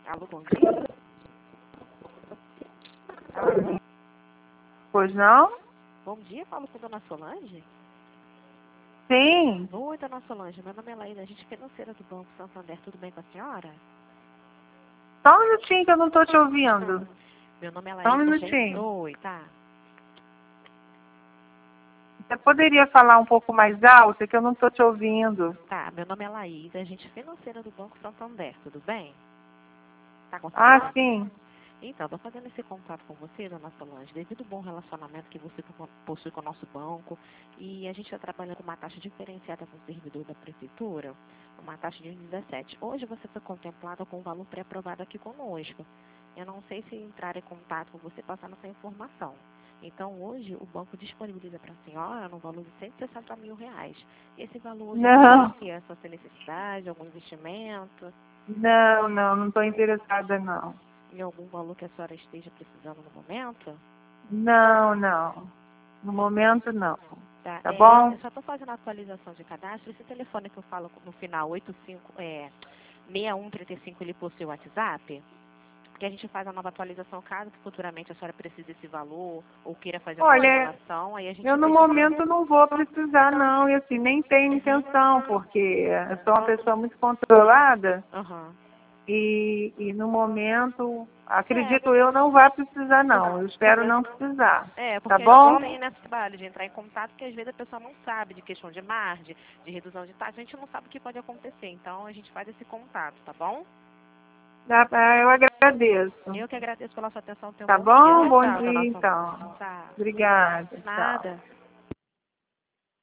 Alô, bom dia. Alô, Pois não? bom dia, falo com a dona Solange. Sim. Oi, dona Solange, meu nome é Laída, agente financeira do Banco Santander, tudo bem com a senhora? Só um minutinho que eu não estou te ouvindo. Meu nome é Só um Laída, agente... minutinho. Oi, tá. Você poderia falar um pouco mais alto, que eu não estou te ouvindo. Tá, meu nome é Laída, agente financeira do Banco Santander, tudo bem? Tá conseguindo? Ah, sim. Então, estou fazendo esse contato com você, dona Solange, devido ao bom relacionamento que você possui com o nosso banco, e a gente está trabalhando com uma taxa diferenciada com o servidor da prefeitura, uma taxa de 1,17. Hoje você foi contemplada com um valor pré-aprovado aqui conosco. Eu não sei se entrar em contato com você passando essa informação. Então, hoje, o banco disponibiliza para a senhora no valor de R$ 160 mil. Esse valor hoje Não, é essa sua necessidade, algum investimento, não estou interessada, não. em algum valor que a senhora esteja precisando no momento? Não. No momento, não. Tá, Tá bom? eu só estou fazendo a atualização de cadastro. Esse telefone que eu falo no final, 6135, ele possui o WhatsApp? Porque a gente faz a nova atualização caso que futuramente a senhora precise desse valor ou queira fazer uma Olha, simulação, aí a gente eu no deixa... momento não vou precisar, não. E assim, nem tenho intenção, porque eu sou uma pessoa muito controlada. Aham. E no momento, acredito eu, não vai precisar não. Eu espero não precisar. Porque Tá a bom? gente tem nesse trabalho de entrar em contato, porque às vezes a pessoa não sabe de questão de margem, de redução de taxa, a gente não sabe o que pode acontecer. Então a gente faz esse contato, tá bom? Eu agradeço. Eu que agradeço pela sua atenção. Tenha um Tá bom dia. bom? Bom Tchau, dona dia, Solange. então. Tchau. Obrigada. Tchau. Nada.